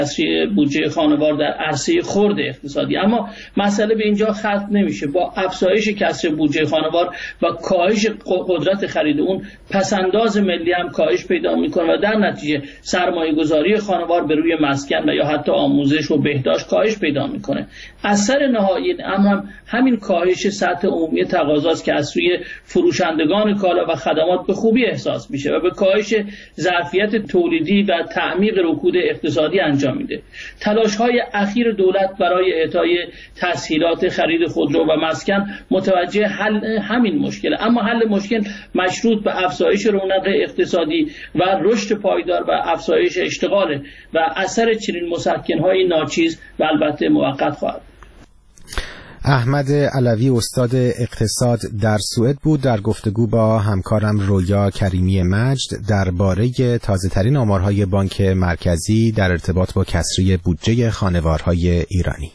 کسری بودجه خانوار در عرصه خرد اقتصادی. اما مسئله به اینجا ختم نمیشه. با افزایش کسر بودجه خانوار و کاهش قدرت خرید اون، پسنداز ملی هم کاهش پیدا میکنه و در نتیجه سرمایه گذاری خانوار به روی مسکن و یا حتی آموزش و بهداشت کاهش پیدا میکنه. اثر نهایی این امر هم همین کاهش سطح عمومی تقاضاست که از سوی فروشندگان کالا و خدمات به خوبی احساس میشه و به کاهش ظرفیت تولیدی و تعمیق رکود اقتصادی انجام میده. تلاش‌های اخیر دولت برای اعطای تسهیلات خرید خودرو و مسکن متوجه حل همین مشکل، اما حل مشکل مشروط به افزایش رونق اقتصادی و رشد پایدار و افزایش اشتغال و اثر چنین مسکن‌های ناچیز و البته موقت خواهد. احمد علوی استاد اقتصاد در سوئد بود در گفتگو با همکارم رویا کریمی مجد درباره تازه‌ترین آمارهای بانک مرکزی در ارتباط با کسری بودجه خانوارهای ایرانی.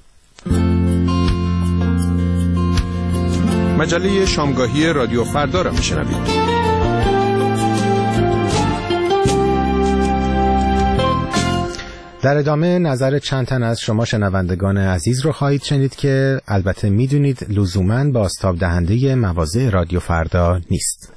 مجله شامگاهی رادیو فردا را میشنوید. در ادامه نظر چند تن از شما شنوندگان عزیز رو خواهید شنید که البته میدونید لزوماً بازتاب دهنده مواضع رادیو فردا نیست.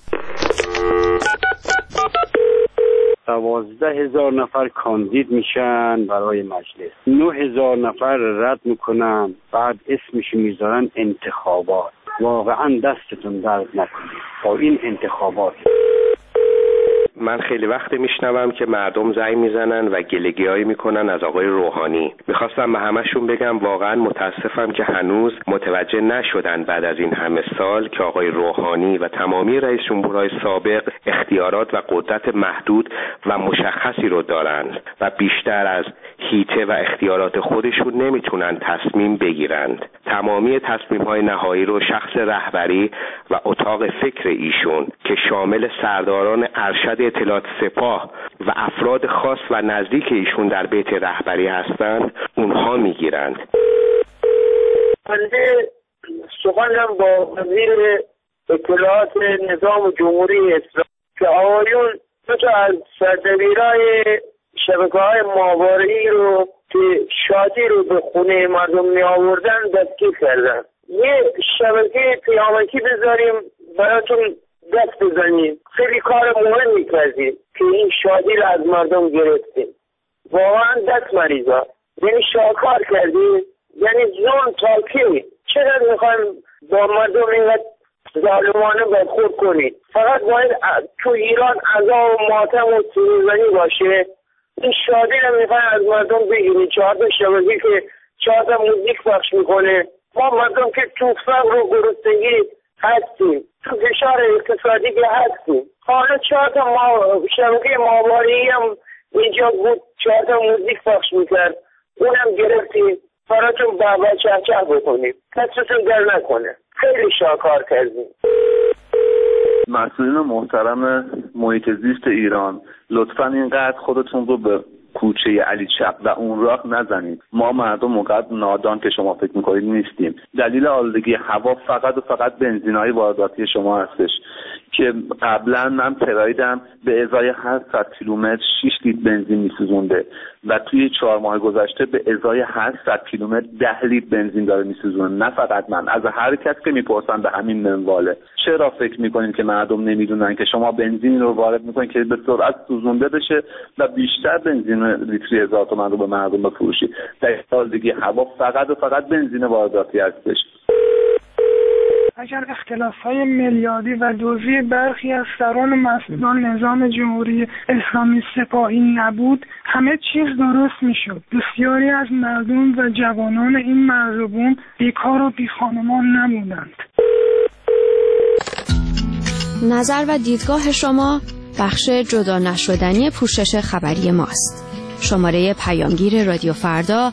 12,000 نفر کاندید میشن برای مجلس، 9,000 نفر رد میکنن، بعد اسمش میذارن انتخابات. واقعا دستتون درد نکنید با این انتخابات. من خیلی وقت میشنوم که مردم زنگ میزنن و گله‌گیایی میکنن از آقای روحانی. میخواستم به همشون بگم واقعا متاسفم که هنوز متوجه نشدن بعد از این همه سال که آقای روحانی و تمامی رئیس جمهورهای سابق اختیارات و قدرت محدود و مشخصی رو دارن و بیشتر از هیته و اختیارات خودشون نمیتونن تصمیم بگیرند. تمامی تصمیم‌های نهایی رو شخص رهبری و اتاق فکر ایشون که شامل سرداران ارشد اطلاعات سپاه و افراد خاص و نزدیک ایشون در بیت رهبری هستند اونها میگیرند. بنده سخنم با وزیر اطلاعات نظام جمهوری اسلامی که آقایون دو تا از سردبیرای شبکه‌های ماهواره‌ای رو که شادی رو به خونه مردم می آوردن دستگیر کردن. یه شبکه پیامکی بذاریم براتون دست بزنیم. خیلی کار مهمی کردیم که این شادی رو از مردم گرفتیم. واقعا دست مریضا، یعنی شاکار کردیم. یعنی ظلم تا کی؟ چقدر میخوایم با مردم اینقدر ظالمانه برخورد کنید؟ فقط باید تو ایران عزا و ماتم و سوزنی باشه. این شادی رو میخوایم از مردم بگیریم. 4 تا شبکه که 4 تا موزیک پخش میکنه. ما مردم که تو فقر و گرسنگی هستیم، تو فشار اقتصادی که هستیم. حالا 4 تا شبکه ماهواره‌ای هم اینجا بود، 4 تا موزیک پخش میکرد، اونم گرفتیم براتون بابا چهچه بکنیم، دستتون در نکنه. خیلی شاکار کردیم. مسئولین محترم محیط زیست ایران، لطفاً اینقدر خودتون رو به کوچه علی چپ و اون راه نزنید. ما مردم موقع نادان که شما فکر میکنید نیستیم. دلیل آلودگی هوا فقط و فقط بنزین‌های وارداتی شما هستش که قبلا من پرایدم به ازای 800 کیلومتر 6 لیتر بنزین میسوزونده و توی 4 ماه گذشته به ازای 800 کیلومتر 10 لیتر بنزین داره میسوزونه. نه فقط من، از هر کس که میپرسن به همین منواله. چرا فکر میکنین که مردم نمیدونن که شما بنزین رو وارد میکنین که به سرعت سوزونده بشه و بیشتر بنزین لیتری 1000 تومان رو به مردم بفروشید؟ در حال دیگه هوا فقط و فقط بنزین وارداتی هستش. اگر اختلاف‌های میلیاردی و دزدی برخی از سران و مسئولان نظام جمهوری اسلامی سپاهی نبود، همه چیز درست میشد. بسیاری از مردم و جوانان این مرزبون بیکار و بیخانمان نمودند. نظر و دیدگاه شما بخش جدا نشدنی پوشش خبری ماست. شماره پیامگیر رادیو فردا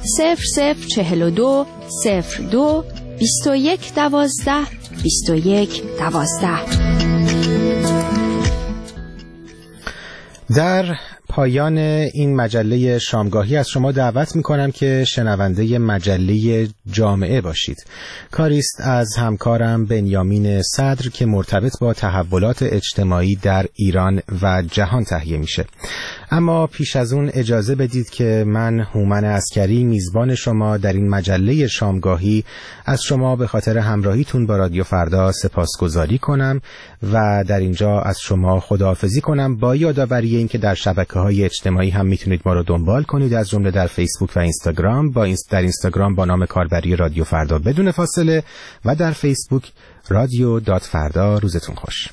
0042 02 21 12 21 12. در پایان این مجله شامگاهی از شما دعوت میکنم که شنونده مجله جامعه باشید. کاریست از همکارم بنیامین صدر که مرتبط با تحولات اجتماعی در ایران و جهان تهیه میشه. اما پیش از اون اجازه بدید که من هومن عسکری میزبان شما در این مجله شامگاهی از شما به خاطر همراهیتون با رادیو فردا سپاسگزاری کنم و در اینجا از شما خداحافظی کنم با یادآوری این که در شبکه‌های اجتماعی هم میتونید ما رو دنبال کنید، از جمله در فیسبوک و اینستاگرام. در اینستاگرام با نام کاربری رادیو فردا بدون فاصله و در فیسبوک رادیو.فردا. روزتون خوش.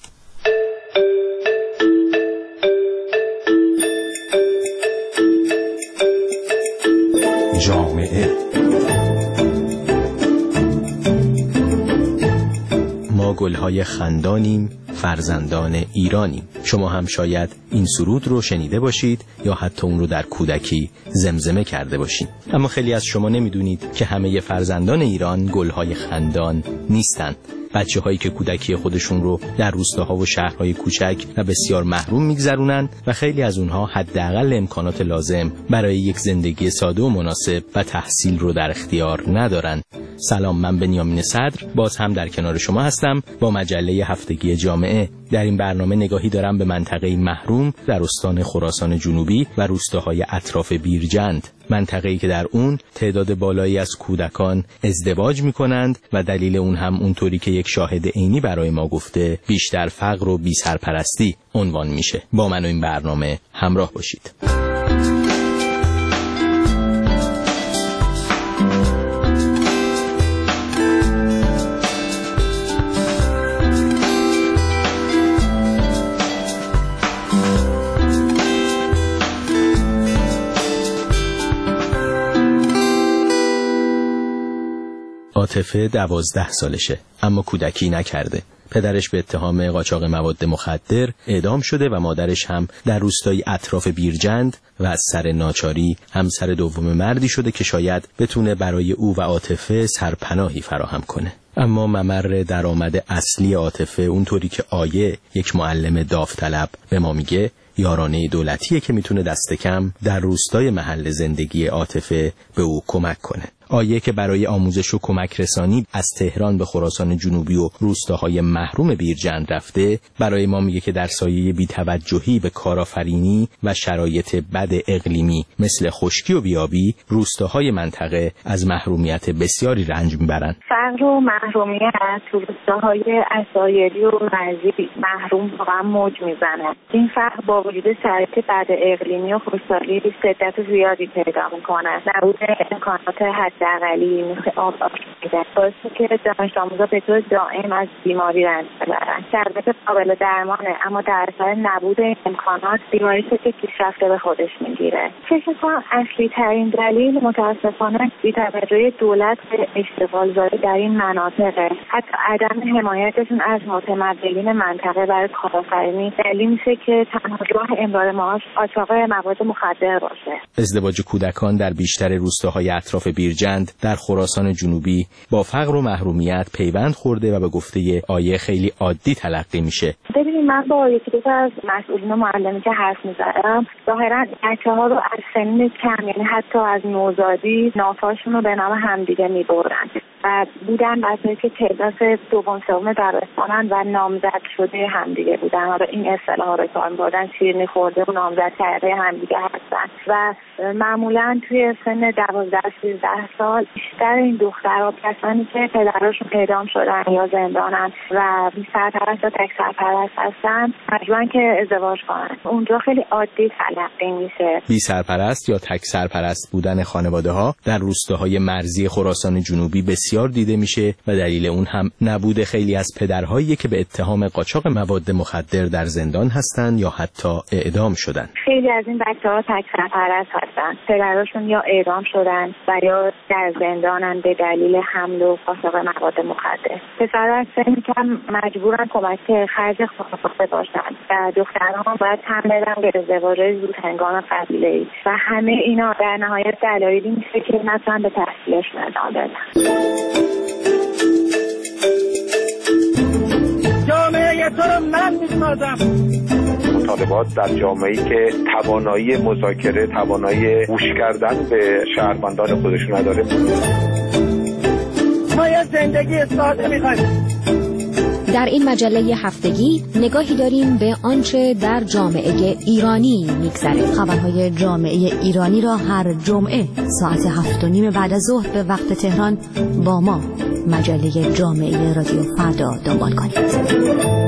جامعه ما گلهای خندانیم، فرزندان ایرانیم. شما هم شاید این سرود رو شنیده باشید یا حتی اون رو در کودکی زمزمه کرده باشید. اما خیلی از شما نمیدونید که همه فرزندان ایران گلهای خندان نیستند. بچه‌هایی که کودکی خودشون رو در روستاها و شهرهای کوچک و بسیار محروم میگذرونن و خیلی از اونها حداقل امکانات لازم برای یک زندگی ساده و مناسب و تحصیل رو در اختیار ندارن. سلام، من بنیامین صدر باز هم در کنار شما هستم با مجله هفتگی جامعه. در این برنامه نگاهی دارم به منطقه محروم در استان خراسان جنوبی و روستاهای اطراف بیرجند، منطقه‌ای که در اون تعداد بالایی از کودکان ازدواج می‌کنند و دلیل اون هم اونطوری که یک شاهد عینی برای ما گفته بیشتر فقر و بی‌سرپرستی عنوان میشه. با من و این برنامه همراه باشید. عاطفه 12 سالشه اما کودکی نکرده. پدرش به اتهام قاچاق مواد مخدر اعدام شده و مادرش هم در روستای اطراف بیرجند و از سر ناچاری همسر دوم مردی شده که شاید بتونه برای او و عاطفه سرپناهی فراهم کنه. اما ممر درآمد اصلی عاطفه اونطوری که آیه یک معلم داوطلب به ما میگه یارانه دولتیه که میتونه دست کم در روستای محل زندگی عاطفه به او کمک کنه. آیه که برای آموزش و کمک رسانی از تهران به خراسان جنوبی و روستاهای محروم بیرجند رفته، برای ما میگه که در سایه بی‌توجهی به کارآفرینی و شرایط بد اقلیمی مثل خشکی و بیابی روستاهای منطقه از محرومیت بسیاری رنج میبرن. فقر و محرومیت تو روستاهای عصایری و رزی محروم واقعا موج میزنه. این فقر با وجود شرایط بد اقلیمی و خشکسالی شدت زیادی پیدا میکنه. نبود امکانات حداقلی مثل آب باعث که دانش آموزا به طور دائم از بیماری رنج ببرن. شرایط قابل درمانه اما در اثر نبود امکانات بیماری که پیشرفته به خودش میگیره. فکر می‌کنم اصلی ترین دلیل متاسفانه بی‌توجهی دولت به اشتغالزایی در این مناطقه. حتی عدم حمایتشون از متمولین منطقه برای کارآفرینی دلیل میشه که تنها راه امرار معاش قاچاق مواد مخدر باشه. ازدواج کودکان در بیشتر روستاهای اطراف بیرجند در خراسان جنوبی با فقر و محرومیت پیوند خورده و به گفته آیه خیلی عادی تلقی میشه. ببینید من با یکی دو تا از مسئولین و معلمی که حرف میزدم ظاهرا بچه‌ها رو از سن کم یعنی حتی از نوزادی نافاشون رو به نام همدیگه میبرن و بودن بچه‌ای که تعداد دوم سوم دبستانن و نامزد شده همدیگه بودن. حالا این اصطلاحا رو کار می‌بردن شیرینی خورده و نامزد کرده همدیگه هستن و معمولا توی سن 12-13 سال بیشتر این دخترها کسانی که پدرشون اعدام شدن یا زندانن و بی سرپرست یا تک سرپرست هستن مجبورن که ازدواج کنن. اونجا خیلی عادی تلقی میشه. بی سرپرست یا تک سرپرست بودن خانواده‌ها در روستاهای مرزی خراسان جنوبی بسیار دیده میشه و دلیل اون هم نبود خیلی از پدرهایی که به اتهام قاچاق مواد مخدر در زندان هستن یا حتی اعدام شدن. خیلی از این بچه‌ها تک سرپرست هستن. پدرشون یا اعدام شدن و یا در زندانن به دلیل حمل و قاچاق مواد مخدر. پسرها از سن کم مجبورن کمک خرج خانواده باشن و دخترها باید تن بدن به ازدواج زود هنگام قبیله‌ای و همه اینا در نهایت دلایلی میشه که مثلا به تحصیلشون ادامه بدن. جامعه تو رو من میسازم مطالبات در جامعه‌ای که توانایی مذاکره، توانایی گوش کردن به شهروندان خودش نداره. ما یه زندگی ساده می‌خوایم. در این مجله هفتگی نگاهی داریم به آنچه در جامعه ایرانی میگذره. خبرهای جامعه ایرانی را هر جمعه ساعت 7:30 بعد از ظهر به وقت تهران با ما مجله جامعه رادیو فردا دنبال کنید.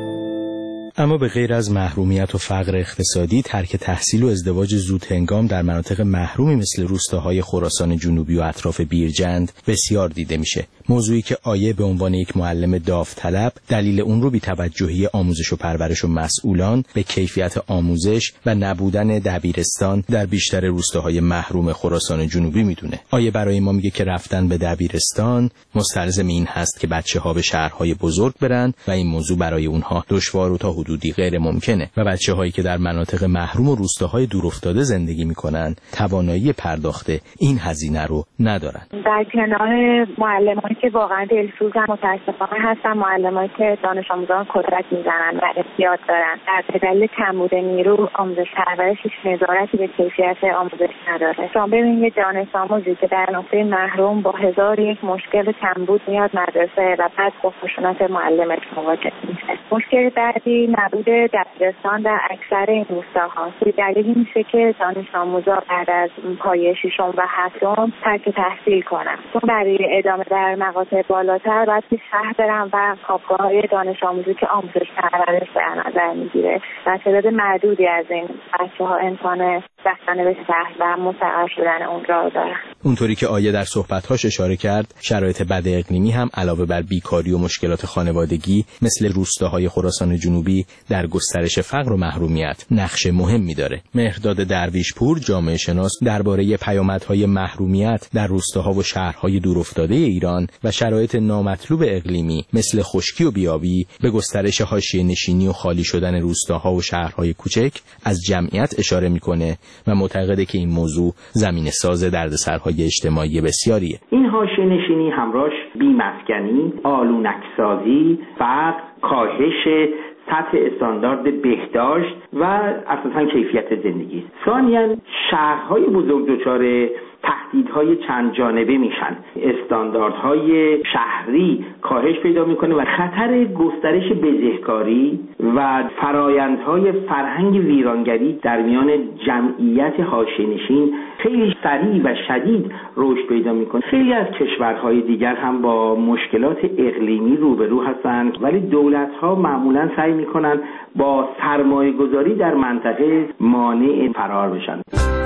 اما به غیر از محرومیت و فقر اقتصادی، ترک تحصیل و ازدواج زودهنگام در مناطق محرومی مثل روستاهای خراسان جنوبی و اطراف بیرجند بسیار دیده میشه. موضوعی که آیه به عنوان یک معلم داوطلب دلیل اون رو بی‌توجهی آموزش و پرورش و مسئولان به کیفیت آموزش و نبودن دبیرستان در بیشتر روستاهای محروم خراسان جنوبی میدونه. آیه برای ما میگه که رفتن به دبیرستان مستلزم این هست که بچه‌ها به شهرهای بزرگ برن و این موضوع برای اونها دشوار و تا حدودی غیر ممکنه و بچه‌هایی که در مناطق محروم و روستاهای دورافتاده زندگی میکنن توانایی پرداخت این هزینه رو ندارن. در کنار معلمانی که واقعا دلسوزن متاسفانه هستن معلمایی که دانش آموزان کتک میزنن و احتیاط دارن. در دلیل کمبود نیرو آموزش پرورش هیچ نظارتی به کیفیت آموزش نداره. شما ببینید یه دانش آموزی که در نقطه محروم با 1001 مشکل و کمبود میاد مدرسه و بعد با خشونت معلمش مواجه میشه. مشکل بعدی نبود دبیرستان در اکثر این روستاهاست. دلیلی میشه که دانش آموزا بعد از پایه ششم و هفتم ترک تحصیل کنن. چون برای ادامه در مقاطع بالاتر باید به شهر برن و خوابگاه‌های دانش آموزی که آموزش پرورش در نظر میگیره و تعداد معدودی از این بچه‌ها امکان رفتن به شهر و مستقر شدن اون را دارن. اونطوری که آیه در صحبت‌هاش اشاره کرد، شرایط بد اقلیمی هم علاوه بر بیکاری و مشکلات خانوادگی مثل روستاهای خراسان جنوبی در گسترش فقر و محرومیت نقش مهمی داره. مهرداد درویشپور جامعه شناس درباره پیامدهای محرومیت در روستاها و شهرهای دورافتاده ایران و شرایط نامطلوب اقلیمی مثل خشکی و بیابی به گسترش حاشیه‌نشینی و خالی شدن روستاها و شهرهای کوچک از جمعیت اشاره میکنه و معتقده که این موضوع زمینه ساز دردسرهای اجتماعی بسیاریه. این حاشیه‌نشینی همراهش بی‌مسکنی، آلونک‌سازی، فقر، کاهش سطح استاندارد بهداشت و اساساً کیفیت زندگی. ثانیاً شهرهای بزرگ دچار تهدیدهای چند جانبه میشن. استانداردهای شهری کاهش پیدا میکنه و خطر گسترش بزهکاری و فرایندهای فرهنگ ویرانگری در میان جمعیت حاشیه‌نشین خیلی سریع و شدید رشد پیدا میکنه. خیلی از کشورهای دیگر هم با مشکلات اقلیمی روبرو هستند، ولی دولت‌ها معمولاً سعی میکنن با سرمایه‌گذاری در منطقه مانع فرار بشن.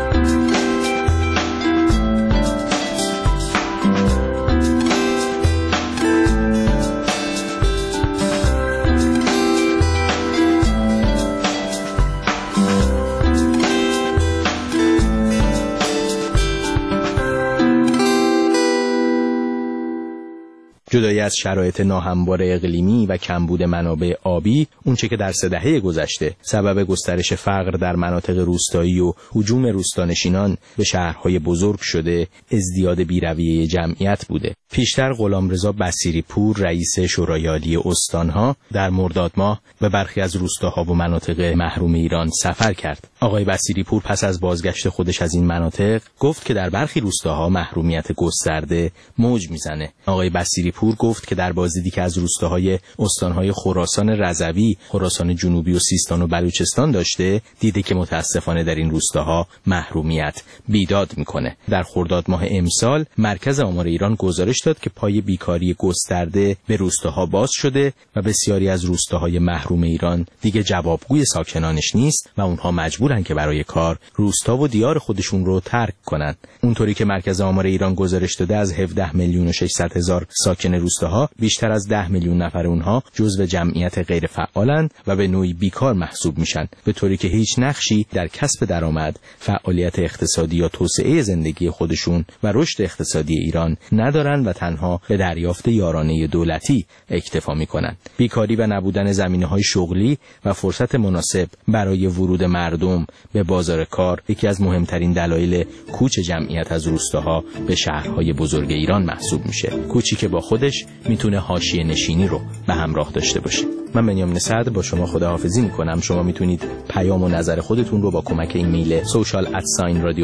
جدای از شرایط ناهموار اقلیمی و کمبود منابع آبی، اونچه که در 3 دهه گذشته سبب گسترش فقر در مناطق روستایی و هجوم روستانشینان به شهرهای بزرگ شده، ازدیاد بی‌رویه جمعیت بوده. پیشتر غلامرضا بصیری‌پور رئیس شورای عالی استانها در مرداد ماه به برخی از روستاها و مناطق محروم ایران سفر کرد. آقای بصیری‌پور پس از بازگشت خودش از این مناطق گفت که در برخی روستاها محرومیت گسترده موج میزنه. آقای بصیری‌پور گفت که در بازدیدی که از روستاهای استانهای خراسان رضوی، خراسان جنوبی و سیستان و بلوچستان داشته، دیده که متاسفانه در این روستاها محرومیت بیداد میکنه. در خرداد ماه امسال مرکز آمار ایران گزارش داد که پای بیکاری گسترده به روستاها باز شده و بسیاری از روستاهای محروم ایران دیگه جوابگوی ساکنانش نیست و اونها مجبورن که برای کار روستا و دیار خودشون رو ترک کنن. اونطوری که مرکز آمار ایران گزارش داده از 17 میلیون و 600 هزار ساکن روستاها بیشتر از 10 میلیون نفر اونها جزو جمعیت غیر فعالند و به نوعی بیکار محسوب میشن، به طوری که هیچ نقشی در کسب درآمد، فعالیت اقتصادی یا توسعه زندگی خودشون و رشد اقتصادی ایران ندارن و تنها به دریافت یارانه دولتی اکتفا میکنن. بیکاری و نبودن زمینه‌های شغلی و فرصت مناسب برای ورود مردم به بازار کار یکی از مهمترین دلایل کوچ جمعیت از روستاها به شهرهای بزرگ ایران محسوب میشه. کوچی که با خود بعدش میتونه حاشیه نشینی رو به همراه داشته باشه. من بنیامین صدر با شما خداحافظی میکنم. شما میتونید پیام و نظر خودتون رو با کمک ایمیل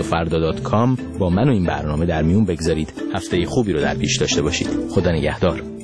social@radiofarda.com با من و این برنامه در میون بگذارید. هفته خوبی رو در پیش داشته باشید. خدا نگهدار.